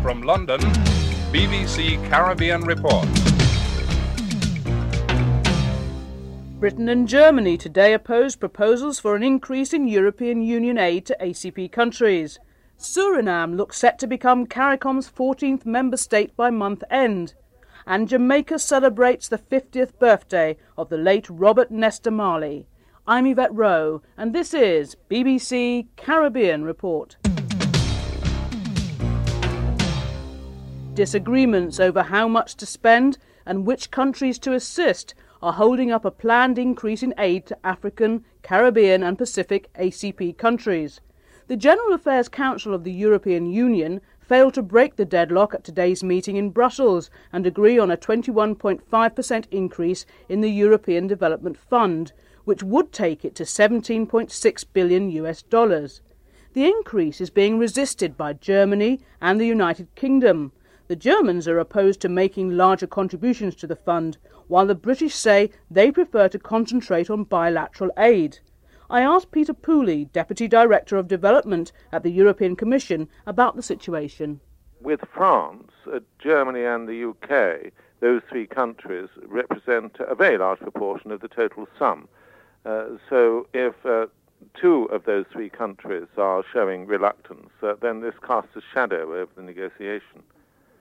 From London, BBC Caribbean Report. Britain and Germany today opposed proposals for an increase in European Union aid to ACP countries. Suriname looks set to become CARICOM's 14th member state by month end. And Jamaica celebrates the 50th birthday of the late Robert Nesta Marley. I'm Yvette Rowe, and this is BBC Caribbean Report. Disagreements over how much to spend and which countries to assist are holding up a planned increase in aid to African, Caribbean and Pacific ACP countries. The General Affairs Council of the European Union failed to break the deadlock at today's meeting in Brussels and agree on a 21.5% increase in the European Development Fund, which would take it to $17.6 billion. The increase is being resisted by Germany and the United Kingdom. The Germans are opposed to making larger contributions to the fund, while the British say they prefer to concentrate on bilateral aid. I asked Peter Pooley, Deputy Director of Development at the European Commission, about the situation. With France, Germany and the UK, those three countries represent a very large proportion of the total sum. So if two of those three countries are showing reluctance, then this casts a shadow over the negotiation.